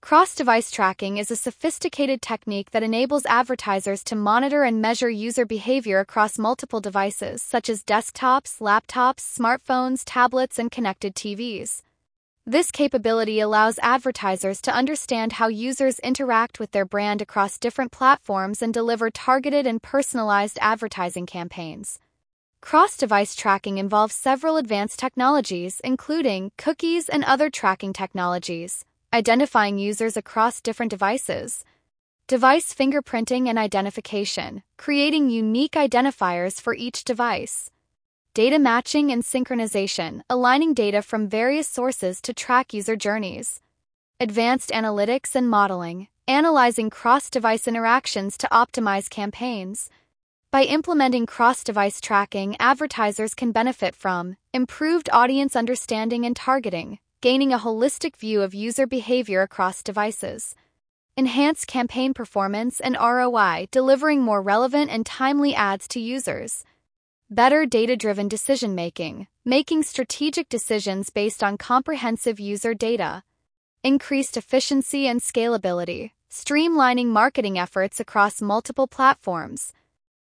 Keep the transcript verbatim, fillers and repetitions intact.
Cross-device tracking is a sophisticated technique that enables advertisers to monitor and measure user behavior across multiple devices, such as desktops, laptops, smartphones, tablets, and connected T Vs. This capability allows advertisers to understand how users interact with their brand across different platforms and deliver targeted and personalized advertising campaigns. Cross-device tracking involves several advanced technologies, including cookies and other tracking technologies, identifying users across different devices, device fingerprinting and identification, creating unique identifiers for each device, data matching and synchronization, aligning data from various sources to track user journeys, advanced analytics and modeling, analyzing cross-device interactions to optimize campaigns. By implementing cross-device tracking, advertisers can benefit from improved audience understanding and targeting, gaining a holistic view of user behavior across devices, enhanced campaign performance and R O I, delivering more relevant and timely ads to users, better data-driven decision-making, making strategic decisions based on comprehensive user data, increased efficiency and scalability, streamlining marketing efforts across multiple platforms,